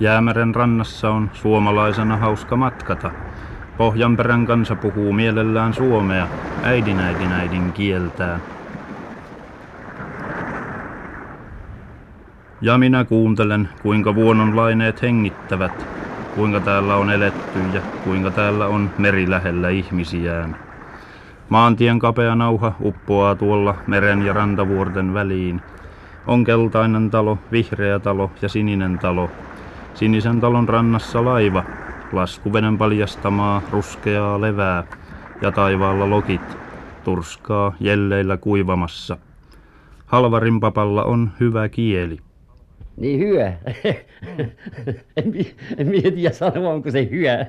Jäämeren rannassa on suomalaisena hauska matkata. Pohjanperän kansa puhuu mielellään suomea, äidin kieltään. Ja minä kuuntelen, kuinka vuononlaineet hengittävät, kuinka täällä on eletty ja kuinka täällä on meri lähellä ihmisiään. Maantien kapea nauha uppoaa tuolla meren ja rantavuorten väliin. On keltainen talo, vihreä talo ja sininen talo. Sinisen talon rannassa laiva, laskuveden paljastamaa ruskeaa levää ja taivaalla lokit, turskaa jelleillä kuivamassa. Halvarin papalla on hyvä kieli. Niin hyvä. En tiedä sanoa, onko se hyvä.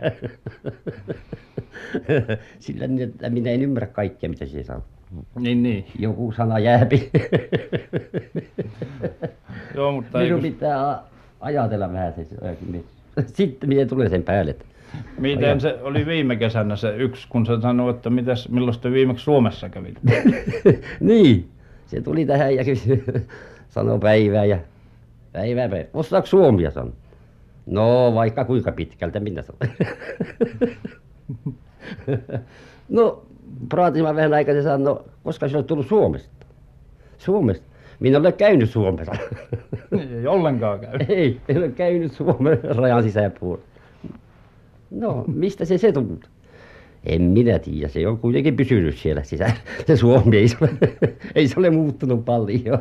Sillä minä en ymmärrä kaikkea, mitä se sanoo. Niin. Joku sana jääpi. Joo, mutta minun pitää ajatella vähän se. Sitten minä tulee sen päälle. Miten se oli viime kesänä se yksi, kun se sanoi, että milloin te viimeksi Suomessa kävitte? Niin, se tuli tähän ja sanoi päivää ja päivää. Osaako suomia sanoa? No vaikka kuinka pitkältä minä sanon. No praatimme vähän aikaa ja sanoi, koska sinä olet tullut Suomesta. Suomesta? Minä olen käynyt Suomessa. Ei ollenkaan käynyt. Ei, en ole käynyt Suomen rajan sisäpuolella. No, mistä se tuli? En minä tiedä, se on kuitenkin pysynyt siellä sisällä. Se Suomi ei se ole muuttunut paljon.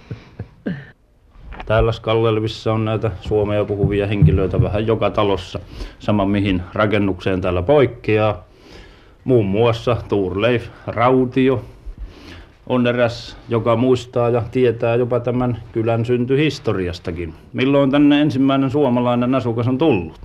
Täällä Skallelvissa on näitä suomea puhuvia henkilöitä vähän joka talossa. Sama mihin rakennukseen täällä poikkeaa. Muun muassa Turleif Rautio on eräs, joka muistaa ja tietää jopa tämän kylän syntyhistoriastakin. Milloin tänne ensimmäinen suomalainen asukas on tullut?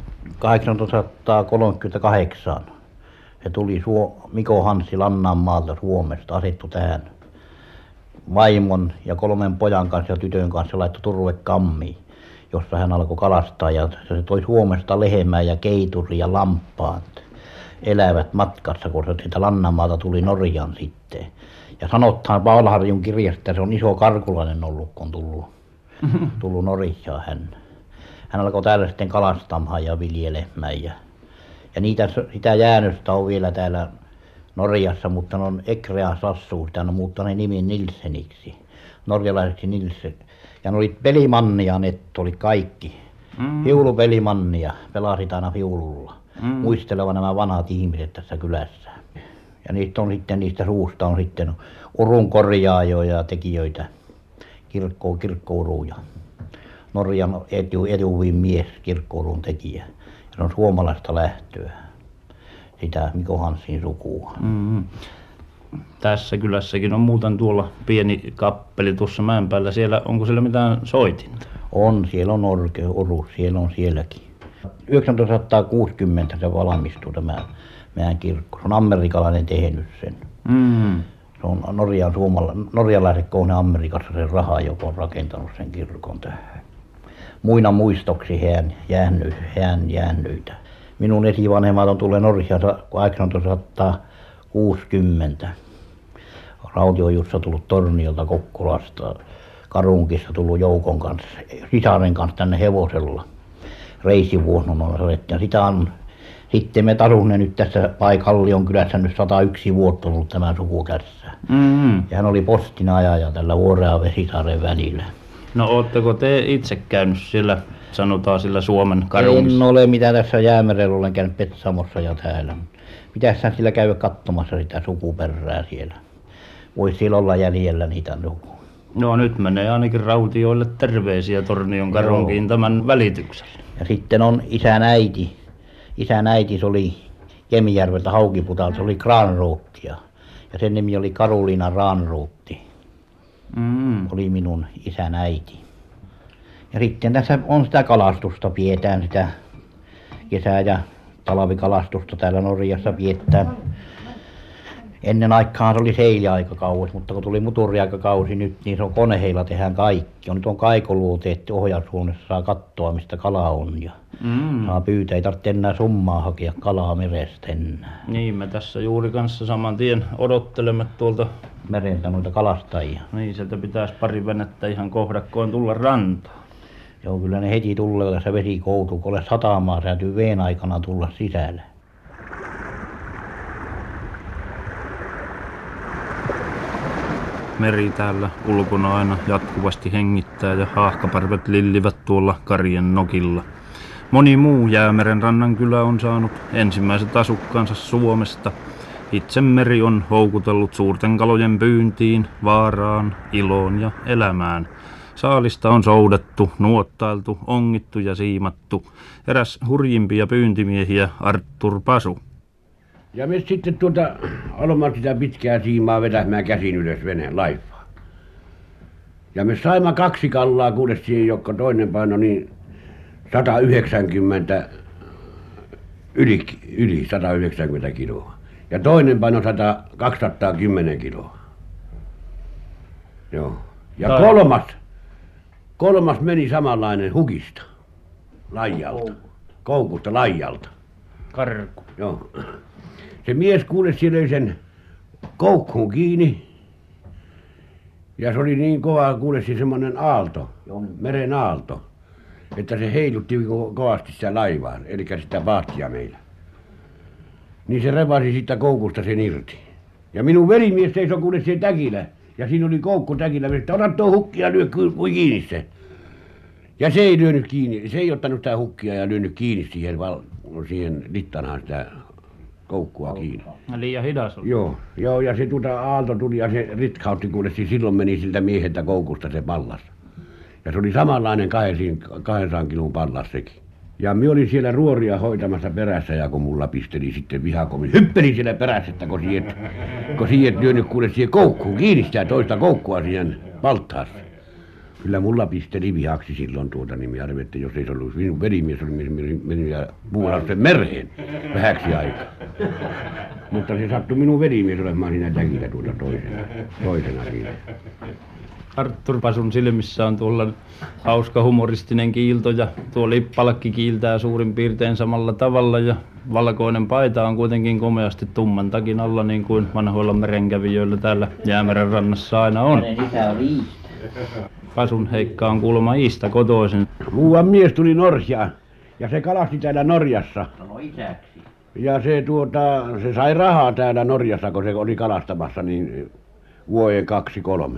1838. Se tuli Miko Hanssi Lannanmaalta Suomesta, asettu tähän vaimon ja 3 pojan kanssa ja tytön kanssa laittoi Turvekammiin, jossa hän alkoi kalastaa. Ja se toi Suomesta lehmää ja keituri ja lampaat elävät matkassa, kun se siitä Lannanmaalta tuli Norjan sitten. Ja sanotaan Paulaharjun kirjasta, että se on iso karkulainen ollut, kun tullut Norjaan hän. Hän alkoi täällä sitten kalastamaan ja viljelemään. Ja sitä jäännöstä on vielä täällä Norjassa, mutta ne on Ekreas asuu, sitä on muuttanut nimen Nilseniksi, norjalaiseksi Nilsen. Ja ne oli pelimannia, ne oli kaikki. Viulupelimannia, pelasit aina viululla. Muisteleva nämä vanhat ihmiset tässä kylässä. Ja niistä suusta on sitten urun korjaajoja ja tekijöitä, kirkkouruja. Norjan etuvin mies, kirkkourun tekijä. Ja se on suomalaista lähtöä, sitä Miko Hanssin sukua. Tässä kylässäkin on muuten tuolla pieni kappeli tuossa mäen päällä. Onko siellä mitään soitinta? On, siellä on urus, siellä on sielläkin. 1960 se valmistui tämä meidän kirkko. Se on amerikkalainen tehnyt sen. Se on norjalaiset kohne Amerikassa sen rahaa, joka on rakentanut sen kirkon tähän. Muina muistoksi hän jäänyitä. Minun esivanhemmat on tullut Norjasta 1860. Rautio Jussa tullut Torniolta Kokkolasta, Karunkissa tullut joukon kanssa, sisaren kanssa tänne hevosella. Reisivuosnon ja sitä on sitten me tasunne nyt tässä Kallion kylässä nyt 101 vuotta ollut tämä suku tässä. Ja hän oli postinajaja tällä Vuoren ja Vesisaren välillä. No ootteko te itse käynyt siellä, sanotaan sillä Suomen Karunkissa? En ole, mitä tässä Jäämerellä olen käynyt Petsamossa ja täällä. Pitäisihän sillä käydä katsomassa sitä sukuperää siellä. Voisi siellä olla jäljellä niitä sukua. No nyt menee ainakin Rautioille terveisiä Tornion Karunkiin tämän välityksellä. Ja sitten on isän äiti, se oli Kemijärveltä Haukiputalta, se oli Granrothia. Ja sen nimi oli Karoliina Granrothi. Oli minun isän äiti. Ja sitten tässä on sitä kalastusta, pidetään sitä kesä- ja talvikalastusta täällä Norjassa pidetään. Ennen aikaan se oli seiliaikakausi, mutta kun tuli muturiaikakausi nyt, niin se on koneheilla tehdään kaikki. Nyt on kaikoluoteet ohjaushuoneessa, saa katsoa mistä kala on ja saa pyytää. Ei tarvitse enää summaa hakea kalaa merestä enää. Niin, me tässä juuri kanssa saman tien odottelemme tuolta mereltä noita kalastajia. Niin, sieltä pitäisi pari venettä ihan kohdakkoon tulla rantaan. Joo, kyllä ne heti tulee, jos se vesi koutuu, kun olet satamaa, se täytyy veen aikana tulla sisälle. Meri täällä ulkona aina jatkuvasti hengittää ja haahkaparvet lillivät tuolla karjen nokilla. Moni muu Jäämeren rannan kylä on saanut ensimmäiset asukkaansa Suomesta. Itse meri on houkutellut suurten kalojen pyyntiin, vaaraan, iloon ja elämään. Saalista on soudettu, nuottailtu, ongittu ja siimattu. Eräs hurjimpia pyyntimiehiä Arttur Pasu. Ja me sitten aloimme sitä pitkää siimaa vetämään käsin ylös veneen laivaan. Ja me saimme 2 kallaa kuule siihen, joka toinen paino niin 190, yli 190 kiloa. Ja toinen paino 210 kiloa. Joo. Ja kolmas meni samanlainen hukista, laijalta, koukusta laijalta. Karku. Joo. Se mies kuule siellä löi sen koukkuun kiinni. Ja se oli niin kova kuule semmoinen aalto, meren aalto, että se heilutti kovasti sitä laivaa, eli sitä paattia meillä. Niin se repasi siitä koukusta sen irti. Ja minun velimies seisoi kuule siihen täkillä. Ja siinä oli koukku täkillä, että ota tuo hukki ja lyö kiinni se. Ja se ei lyönyt kiinni, se ei ottanut sitä hukkia ja lyönyt kiinni siihen littanaan sitä koukkua kiinni. Liian hidas oli. Joo, ja se aalto tuli ja se ritkautti kuule, silloin meni siltä mieheltä koukusta se pallas. Ja se oli samanlainen 200 kilon pallas sekin. Ja minä olin siellä ruoria hoitamassa perässä ja kun mulla pisteli sitten vihakomi, hyppeli siellä perässä, että kun siihen lyönyt kuule siihen koukkuun kiinni sitä toista koukkua siihen palttaassa. Kyllä mulla pisteli vihaksi silloin niin minä arvelin, että jos ei se ollut minun velimies, oli mennyt ja puulannut sen mereen vähäksi aikaa. Mutta se sattui minun velimies olemaan siinä täkillä toisena siinä. Arttur Pasun silmissä on tuolla hauska humoristinen kiilto ja tuo lippalakki kiiltää suurin piirtein samalla tavalla ja valkoinen paita on kuitenkin komeasti tumman takin alla niin kuin vanhoilla merenkävijöillä täällä Jäämeren rannassa aina on. Pasun Heikka on kuulemma Iistä kotoisin. Muuan mies tuli Norjaan ja se kalasti täällä Norjassa. No isäksi. Ja se sai rahaa täällä Norjassa, kun se oli kalastamassa niin vuoden 2-3.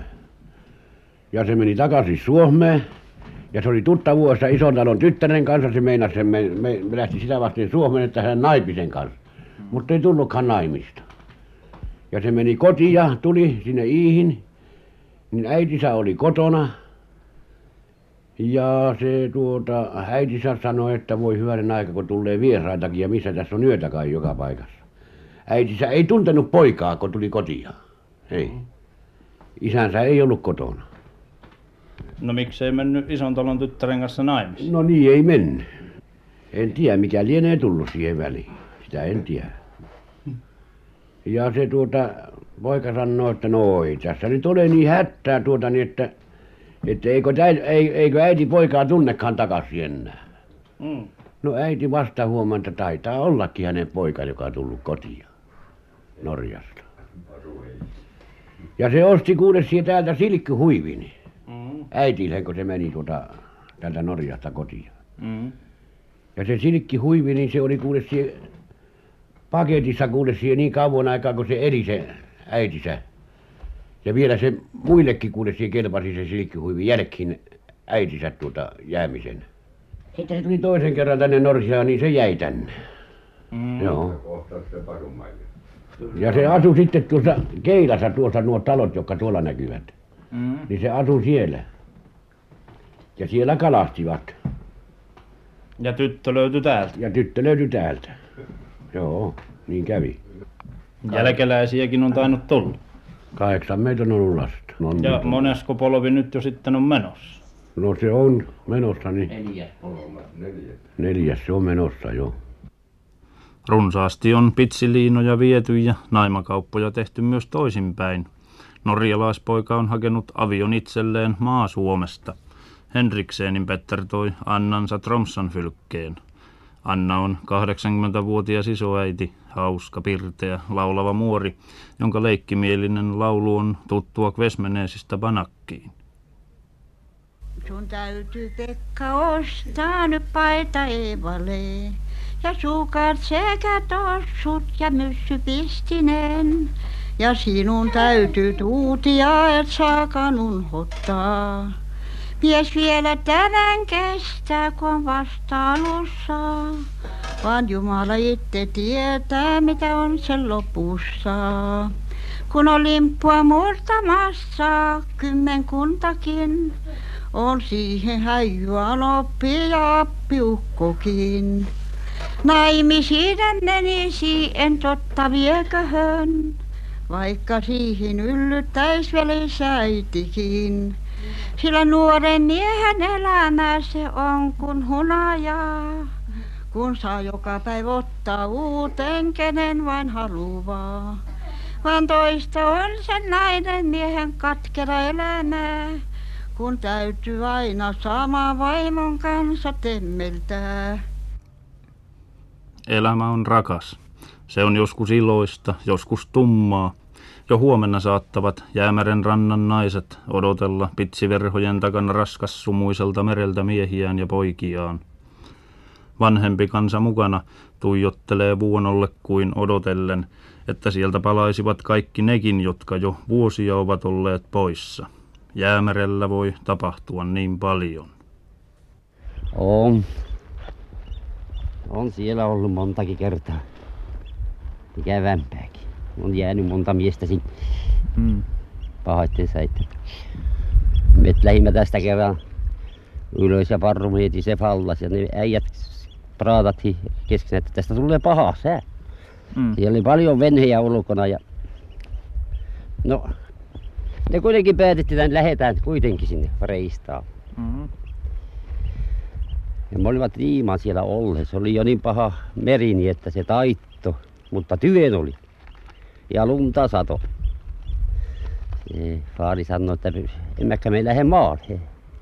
Ja se meni takaisin Suomeen. Ja se oli tuttavuudessa ison talon tyttären kanssa. Se meinasi, me lähti sitä vasten Suomeen, että hän naipisen kanssa. Mutta ei tullutkaan naimista. Ja se meni kotiin ja tuli sinne Iihin. Niin äitinsä oli kotona. Ja se äitinsä sanoi, että voi hyvänen aika, kun tulee vieraitakin ja missä tässä on yötä kai joka paikassa. Äitinsä ei tuntenut poikaa, kun tuli kotiin. Ei. Isänsä ei ollut kotona. No miksei mennyt ison talon tyttären kanssa naimisiin? No niin ei mennyt. En tiedä mikä lienee tullut siihen väliin. Sitä en tiedä. Ja se poika sanoo, että no ei tässä nyt ole niin hätää niin että eikö äiti poikaa tunnekaan takaisin enää. No äiti vasta huomaa, että taitaa ollakin hänen poika, joka on tullut kotiin Norjasta. Ja se osti kuule siihen täältä silkkihuivin. Äitille, kun se meni täältä Norjasta kotiin. Ja se silkkihuivi, niin se oli kuule siihen paketissa kuule siihen niin kauan aikaa, kun se eli se äitinsä. Ja vielä se muillekin kuule siihen kelpasi se silkkihuivi jälkeen äitinsä jäämisen. Sitten se tuli toisen kerran tänne Norjaan, niin se jäi tänne. Joo. Ja se asui sitten tuossa Keilassa, tuossa nuo talot, jotka tuolla näkyvät. Niin se asui siellä. Ja siellä kalastivat. Ja tyttö löytyi täältä. Ja tyttö löytyi täältä. Joo, niin kävi. Jälkeläisiäkin on tainnut tulla. 8 meitä on ollut lasta. Ja monesko polvi nyt jo sitten on menossa? No se on menossa niin. 4 se on menossa jo. Runsaasti on pitsiliinoja viety ja naimakauppoja tehty myös toisinpäin. Norjalaispoika on hakenut avion itselleen Maa-Suomesta. Henriksenin Petter toi Annansa Tromssanfylkkeen. Anna on 80-vuotias isoäiti, hauska, pirteä, laulava muori, jonka leikkimielinen laulu on tuttua Kvesmeneesistä Banakkiin. Sun täytyy Pekka ostaa nyt paita Eevalle. Ja sukat sekä tossut ja myssypistinen. Ja sinun täytyy tuutia, et saa kanunhottaa. Mies vielä tämän kestää, kun on vasta alussa. Vaan Jumala itse tietää, mitä on sen lopussa. Kun on limppua murtamassa kymmenkuntakin, on siihen häijyä oppi ja appiukkokin. Naimisiin menisi, en totta vieköhön, vaikka siihen yllyttäis vielä äitikin. Sillä nuoren miehen elämä se on kun hunajaa, kun saa joka päivä ottaa uuteen, kenen vain haluaa. Vaan toista on sen nainen miehen katkera elämä, kun täytyy aina sama vaimon kanssa temmeltää. Elämä on rakas. Se on joskus iloista, joskus tummaa. Jo huomenna saattavat Jäämeren rannan naiset odotella pitsiverhojen takana raskassumuiselta mereltä miehiään ja poikiaan. Vanhempi kansa mukana tuijottelee vuonolle kuin odotellen, että sieltä palaisivat kaikki nekin, jotka jo vuosia ovat olleet poissa. Jäämerellä voi tapahtua niin paljon. On siellä ollut montakin kertaa. Ikävämpääkin. On jäänyt monta miestä sinne. Pahoitten säitten. Me lähimme tästä kerran ylös ja parrumme heti se fallas ja ne äijät praatatti keskenään, että tästä tulee paha sää. Siellä oli paljon venhejä ulkona ja no ne kuitenkin päätettiin, että lähdetään kuitenkin sinne Freistaan. Ja me olivat riiman siellä olleet. Se oli jo niin paha meri, niin että se taitto, mutta tyven oli. Ja lunta sato. Se vaari sanoi, että emmekä me lähde maalle.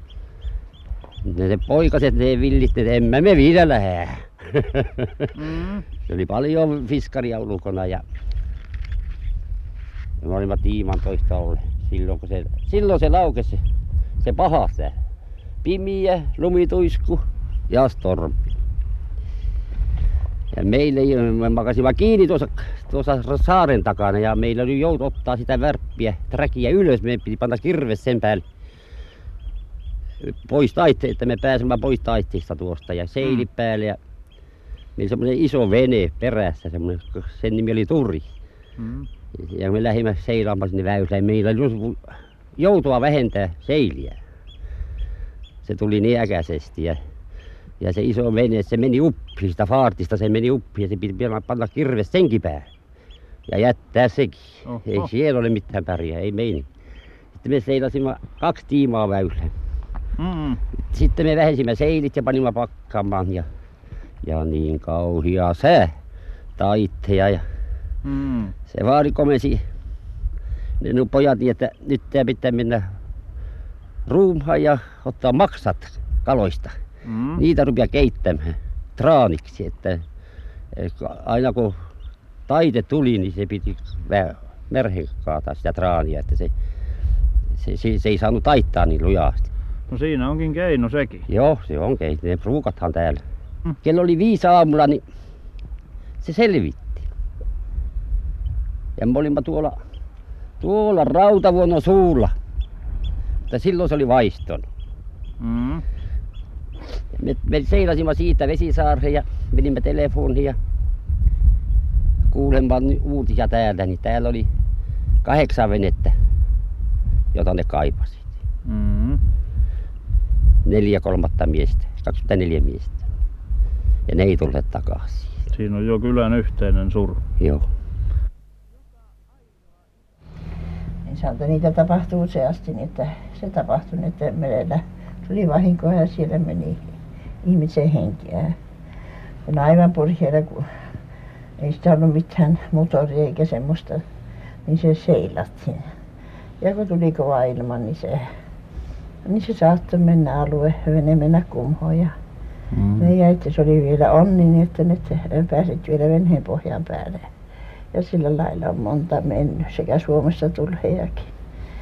Ne poikaset, ne villit, että emme me vielä lähde. Se oli paljon fiskaria ulkona ja me olimme tiiman toista olleet. Silloin se laukesi se paha sää. Pimiä, lumituisku ja stormi. Ja me makasimme kiinni tuossa saaren takana ja meillä oli joutu ottaa sitä värppiä, träkiä ylös. Me piti panna kirves sen päälle pois taitteesta, että me pääsemme pois taitteesta tuosta ja seili päälle. Ja meillä oli semmoinen iso vene perässä, sen nimi oli Turi. Ja me lähdimme seilaamaan sinne väylään. Meillä oli joutua vähentää seiliä. Se tuli niin äkäisesti ja se iso vene, se meni uppi, sitä faartista se meni uppi ja se piti panna kirves senkin päälle. Ja jättää sekin. Ei siellä ole mitään pärjää, ei meini. Sitten me seilasimme 2 tiimaa väylään. Sitten me vähensimme seilit ja panimme pakkaamaan ja niin kauhia sää taitteja ja se vaari komensi ne pojat niin, että nyt pitää mennä ruumaan ja ottaa maksat kaloista. Niitä rupia keittämään traaniksi, että aina kun taite tuli, niin se piti merhen kaataa sitä traania, että se ei saanut taittaa niin lujasti. No siinä onkin keino sekin. Joo, se on keino. Ne ruukathan täällä. Kello oli 5 aamulla, niin se selvitti. Ja me olimme tuolla rautavuonon suulla. Mutta silloin se oli vaistonut. Me seilasimme siitä Vesisaareen ja menimme telefoniin ja kuulemaan uutisia täältä, niin täällä oli 8 venettä, jota ne kaipasivat. 4/3 miestä, 24 miestä. Ja ne ei tulleet takaisin. Siinä on jo kylän yhteinen suru. Joo. Niin sanoi, että niitä tapahtuu useasti, niin että se tapahtui, niin että merellä tuli vahinkoa ja siellä meni ihmisen henkiä. On aivan purjeella, kun ei sitä ollut mitään motoria eikä semmoista, niin se seilattiin. Ja kun tuli kova ilma, niin se saattoi mennä vene mennä kumhoon. Ja että se oli vielä onni, niin että ne pääsit vielä veneen pohjan päälle. Ja sillä lailla on monta mennyt, sekä Suomessa tullejakin.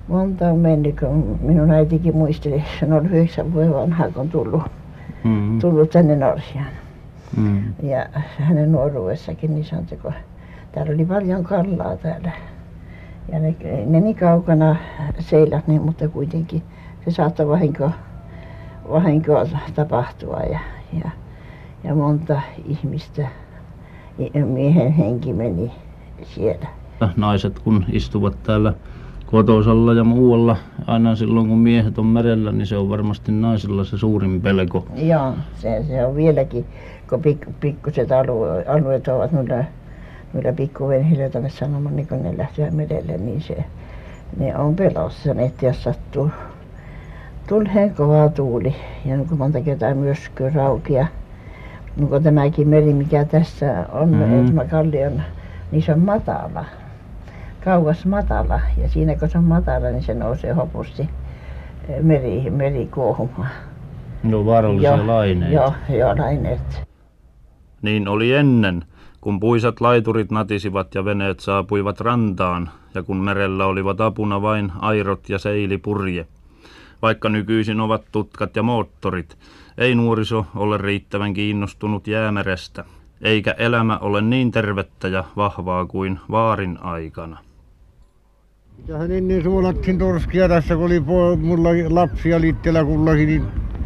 monta on mennyt, kun minun äitikin muisteli, se on 9 vuoden vanha, kun tullut tänne Norjaan. Ja hänen nuoruudessakin niin sanoi, kun täällä oli paljon kallaa täällä. Ja ne niin kaukana seilät, niin, mutta kuitenkin se saattoi vahinkoa tapahtua ja monta ihmistä, miehen henki meni siellä. Naiset kun istuvat täällä kotosalla ja muualla, aina silloin kun miehet on merellä, niin se on varmasti naisilla se suurin pelko. Joo, se on vieläkin, kun pikkuiset alueet ovat noilla pikkuvenhillä, joita me sanomme, niin kun ne lähtevät merelle, niin ne on pelossa, että jos sattuu tulee kova tuuli ja niin kuin monta kertaa myrskyy raukia. Niin kuin tämäkin meri, mikä tässä on, tämä kallion, niin se on matala. Kauas matala. Ja siinä kun se on matala, niin se nousee hopusti meri kuohumaan. No vaarallisia laineita. Joo, laineet. Niin oli ennen, kun puisat laiturit natisivat ja veneet saapuivat rantaan, ja kun merellä olivat apuna vain airot ja seilipurje. Vaikka nykyisin ovat tutkat ja moottorit, ei nuoriso ole riittävän kiinnostunut jäämerestä, eikä elämä ole niin tervettä ja vahvaa kuin vaarin aikana. Tähän ennen suolattiin torskia tässä, kun oli mulla lapsia liitteellä kullakin, niin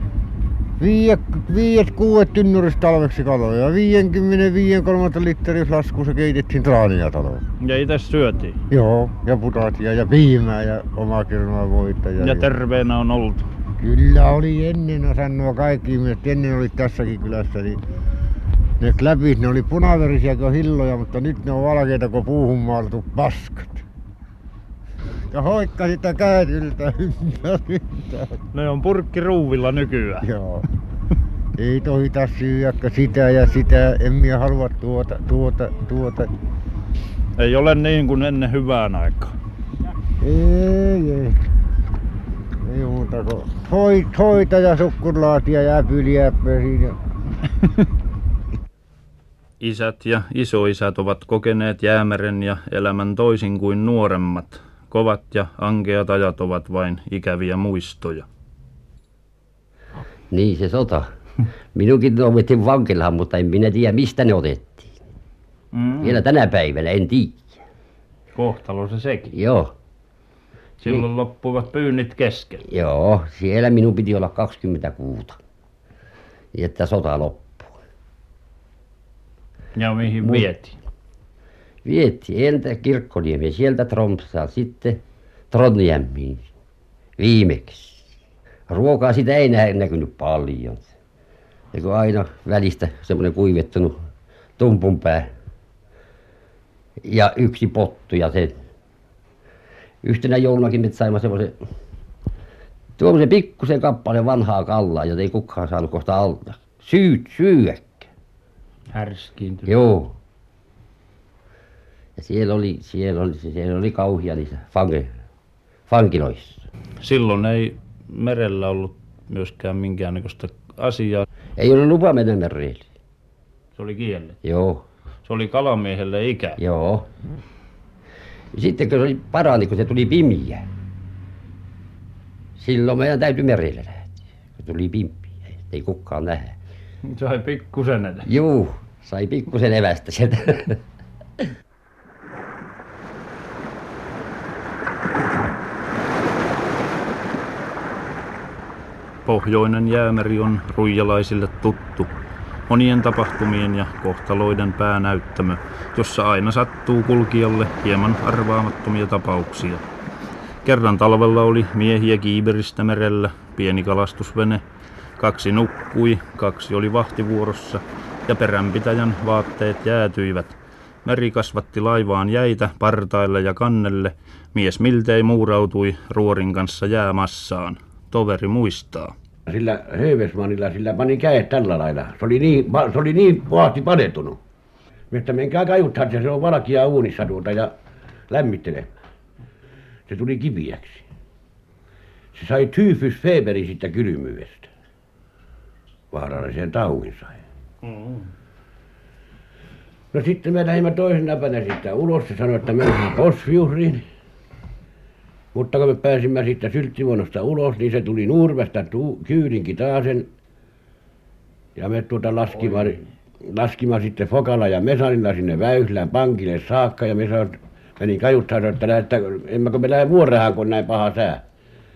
5-6 tynnyristä talveksi kaloja. 55-3 litrin laskussa keitettiin traania taloon. Ja itse syötiin. Joo, ja putatia ja piimää ja omaa kirnaa voita. Ja terveenä on oltu. Kyllä oli ennen, sanoo kaikki ihmiset, ennen oli tässäkin kylässä, niin ne kläpit, ne oli punaverisiä kuin hilloja, mutta nyt ne on valkeita kuin puuhun maalattu paskat. Ja hoikka sitä kääryltä ympäriltä. Ne on purkkiruuvilla nykyään. Joo. Ei tohita syödä sitä ja sitä, en minä halua tuota. Ei ole niin kuin ennen hyvään aikaan. Ei. Ei muuta kuin hoita ja sukkurlaatia ja äpyliäppöä siinä. Isät ja isoisät ovat kokeneet jäämeren ja elämän toisin kuin nuoremmat. Kovat ja ankeat ajat ovat vain ikäviä muistoja. Niin se sota. Minunkin tuomittiin vankilaan, mutta en minä tiedä mistä ne otettiin. Vielä tänä päivänä en tiedä. Kohtalo se sekin. Joo. Silloin loppuivat pyynnit kesken. Joo, siellä minun piti olla 20 kuuta, että sota loppui. Ja mihin vietiin? Vietiin entä Kirkkoniemeen, sieltä Tromsaan, sitten Trondheimiin viimeksi. Ruokaa sitä ei näkynyt paljon. Eikö aina välistä semmoinen kuivettunut tumpunpää ja yksi pottu ja se. Yhtenä joulunakin me saimme tuommoisen pikkusen kappaleen vanhaa kallaa, jota ei kukaan saanut kohta alta. Syökkä. Härskiintynyt. Joo. Ja siellä oli kauhia niissä vankiloissa. Silloin ei merellä ollut myöskään minkäännäköistä asiaa. Ei ollut lupa mennä merelle. Se oli kielletty. Joo. Se oli kalamiehelle ikä. Joo. Sitten kun se parani, kun se tuli pimeä. Silloin meidän täytyi merelle lähteä, kun tuli pimeä. Ei kukaan nähdä. Sai pikkusen edes. Juu, sai pikkusen evästä sieltä. Pohjoinen jäämeri on ruijalaisille tuttu. Monien tapahtumien ja kohtaloiden päänäyttämö, jossa aina sattuu kulkijalle hieman arvaamattomia tapauksia. Kerran talvella oli miehiä Kiiberistä merellä, pieni kalastusvene. 2 nukkui, 2 oli vahtivuorossa ja peränpitäjän vaatteet jäätyivät. Meri kasvatti laivaan jäitä partaille ja kannelle. Mies miltei muurautui ruorin kanssa jäämassaan. Toveri muistaa. Sillä Höövesmanilla sillä pani kädet tällä lailla. Se oli niin pahasti panettunut. Että menkää kaiuttaa, se on valkia uunissa ja lämmittelemään. Se tuli kipiäksi. Se sai tyfusfeeberi siitä kylmyydestä. Vaarallisen taudin sai. No sitten me lähdimme toisena päivänä sitten ulos. Se sanoi, että mennään Posfjurriin. Mutta kun me pääsimme sitten Sylttivuonosta ulos, niin se tuli Nuurvesta kyydinki taasen. Ja me laskimme sitten Fokalla ja Mesanilla sinne Väyslään pankille saakka. Ja menin kajuttaan, että emmekö me lähde Vuorehaan, kun on näin paha sää.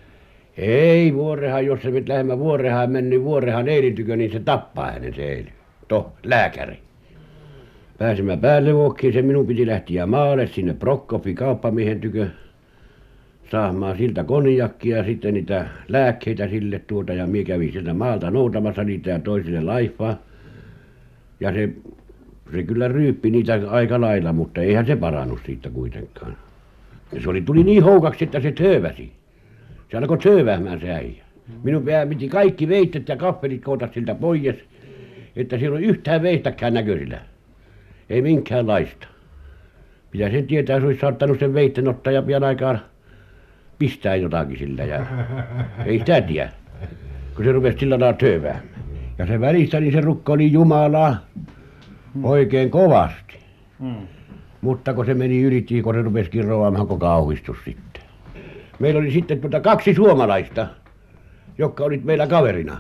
Ei Vuorehaan, jos se nyt lähdemme Vuorehaan, mennyt Vuorehaan Eilin tykö, niin se tappaa hänen se Eili. Lääkäri. Pääsimme Päärlevuokkiin, se minun piti lähteä maalle sinne Prokkofin kauppamiehen tykö. Saamaan siltä konjakkia ja sitten niitä lääkkeitä sille ja minä kävin sieltä maalta noutamassa niitä ja toisille laifaa. Ja se kyllä ryyppi niitä aika lailla, mutta eihän se parannut siitä kuitenkaan. Ja se tuli niin houkaksi, että se tööväsi. Se alkoi tööväämään se äijä. Minun piti kaikki veitset ja kahvelit koota siltä pois, että siellä ei ole yhtään veistäkään näköisillä. Ei minkäänlaista. Mitä sen tietää, se olisi saattanut sen veitten ottaa ja pian aikaan pistää jotakin sillä ja ei sitä tiedä, kun se rupesi sillä lailla tööväämään. Ja se välistä niin se rukoili Jumalaa oikein kovasti. Mutta kun se meni ylitti, kun se rupesi kiroamaan, kun kauhistus sitten. Meillä oli sitten 2 suomalaista, jotka olivat meillä kaverina.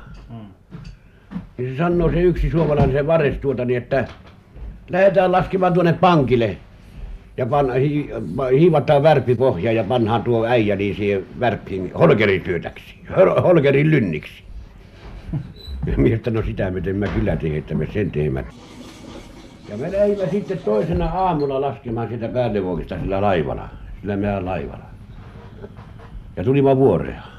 Niin se sanoo se yksi suomalainen, se vares niin että lähdetään laskemaan tuonne pankille. Ja hiivataan värppipohja ja pannaan tuo äijä niin siihen värppiin Holkerin työtäksi. Holkerin lynniksi. Ja miestä, no sitä me teemme kyllä tee, että me sen teemme. Ja me lähdimme sitten toisena aamulla laskemaan sitä Päärlevuokista sillä laivalla. Sillä meidän laivalla. Ja tulimme Vuoreen.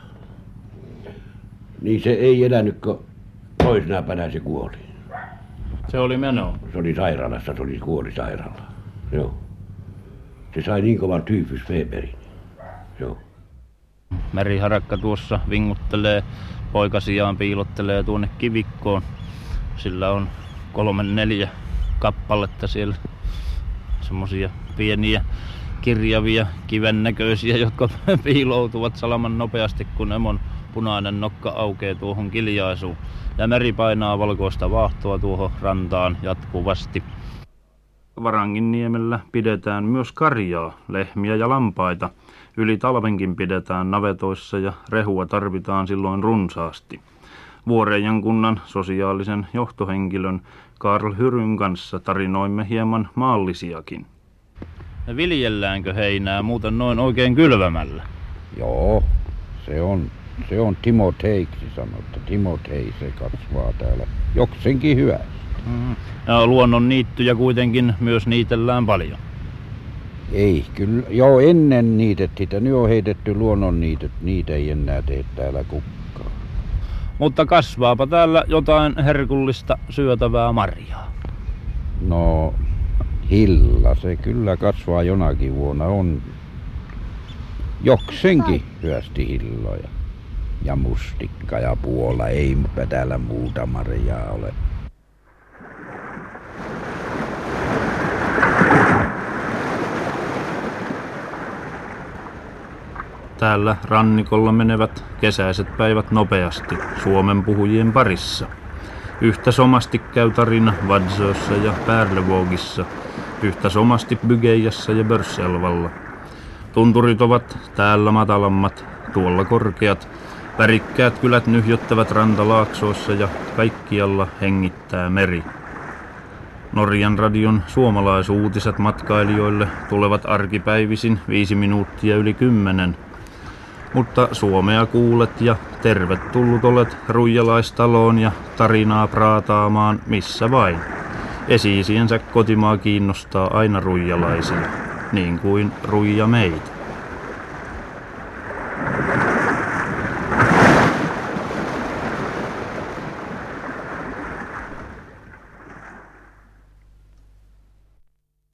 Niin se ei elänyt, kun toisena päivänä se kuoli. Se oli meno. Se oli sairaalassa, kuoli sairaalassa. Joo. Se sai niin kovan tyyfysfeberin. Joo. Meriharakka tuossa vinguttelee, poikasiaan piilottelee tuonne kivikkoon. Sillä on 3-4 kappaletta siellä. Semmosia pieniä kirjavia kiven näköisiä, jotka piiloutuvat salaman nopeasti, kun emon punainen nokka aukeaa tuohon kiljaisuun. Ja meri painaa valkoista vaahtoa tuohon rantaan jatkuvasti. Varanginniemellä pidetään myös karjaa, lehmiä ja lampaita. Yli talvenkin pidetään navetoissa ja rehua tarvitaan silloin runsaasti. Vuorejan kunnan sosiaalisen johtohenkilön Karl Hyryn kanssa tarinoimme hieman maallisiakin. Viljelläänkö heinää muuten noin oikein kylvämällä? Joo, se on Timoteiksi sanottu. Timotei se kasvaa täällä jokseenkin hyvä. Ja luonnon niittyjä kuitenkin myös niitellään paljon. Ei, kyllä. Joo, ennen niitettiin. Nyt on heitetty luonnonniityt. Niitä ei enää tee täällä kukaan. Mutta kasvaapa täällä jotain herkullista syötävää marjaa? No, hilla. Se kyllä kasvaa jonakin vuonna. On jokseenkin hyvästi hilloja. Ja mustikka ja puola. Ei täällä muuta marjaa ole. Täällä rannikolla menevät kesäiset päivät nopeasti Suomen puhujien parissa. Yhtä somasti käy tarina Vadsössä ja Päärlevuokissa, yhtä somasti Bygeijassa ja Börselvalla. Tunturit ovat täällä matalammat, tuolla korkeat. Värikkäät kylät nyhjöttävät rantalaaksoissa ja kaikkialla hengittää meri. Norjan radion suomalaisuutiset matkailijoille tulevat arkipäivisin 5 minuuttia yli 10. Mutta suomea kuulet ja tervetullut olet ruijalaistaloon ja tarinaa praataamaan missä vain. Esi-isiensä kotimaa kiinnostaa aina ruijalaisia, niin kuin ruija meitä.